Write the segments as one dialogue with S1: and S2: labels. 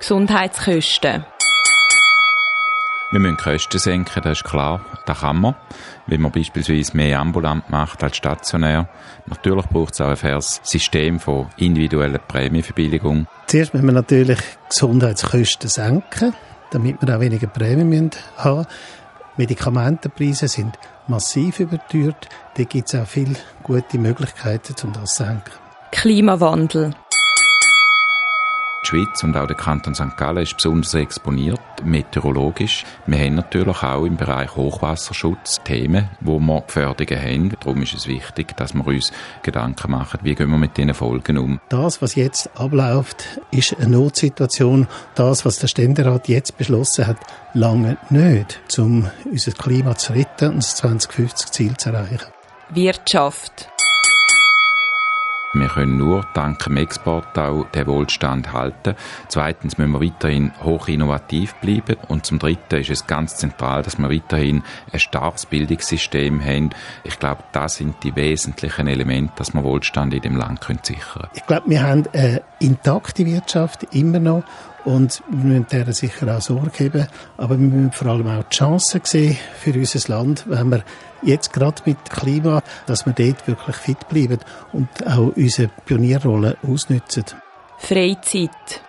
S1: Gesundheitskosten.
S2: Wir müssen Kosten senken, das ist klar. Das kann man, wenn man beispielsweise mehr ambulant macht als stationär. Natürlich braucht es auch ein faires System von individueller Prämienverbilligung.
S3: Zuerst müssen wir natürlich Gesundheitskosten senken, damit wir auch weniger Prämien haben müssen. Medikamentenpreise sind massiv überteuert. Da gibt es auch viele gute Möglichkeiten, um das zu senken.
S1: Klimawandel.
S2: Die Schweiz und auch der Kanton St. Gallen ist besonders exponiert, meteorologisch. Wir haben natürlich auch im Bereich Hochwasserschutz Themen, wo wir Gefährdungen haben. Darum ist es wichtig, dass wir uns Gedanken machen, wie gehen wir mit diesen Folgen um.
S3: Das, was jetzt abläuft, ist eine Notsituation. Das, was der Ständerat jetzt beschlossen hat, lange nicht, um unser Klima zu retten und das 2050-Ziel zu erreichen.
S1: Wirtschaft.
S2: Wir können nur dank dem Export auch den Wohlstand halten. Zweitens müssen wir weiterhin hoch innovativ bleiben. Und zum Dritten ist es ganz zentral, dass wir weiterhin ein starkes Bildungssystem haben. Ich glaube, das sind die wesentlichen Elemente, dass wir Wohlstand in dem Land sichern können.
S3: Ich glaube, wir haben eine intakte Wirtschaft immer noch. Und wir müssen der sicher auch Sorge geben. Aber wir müssen vor allem auch die Chancen sehen für unser Land, wenn wir jetzt gerade mit Klima, dass wir dort wirklich fit bleiben und auch unsere Pionierrolle ausnutzen.
S1: Freizeit.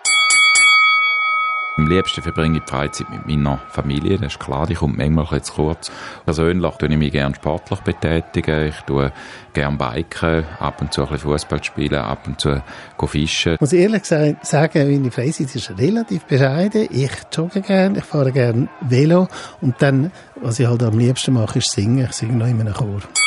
S2: Am liebsten verbringe ich die Freizeit mit meiner Familie, das ist klar, die kommt manchmal ein bisschen zu kurz. Persönlich tue ich mich gerne sportlich betätigen, ich tue gerne biken, ab und zu ein bisschen Fußball spielen, ab und zu fischen.
S3: Ich muss ehrlich sagen, meine Freizeit ist relativ bescheiden. Ich jogge gerne, ich fahre gerne Velo und dann, was ich halt am liebsten mache, ist singen. Ich singe noch in einem Chor.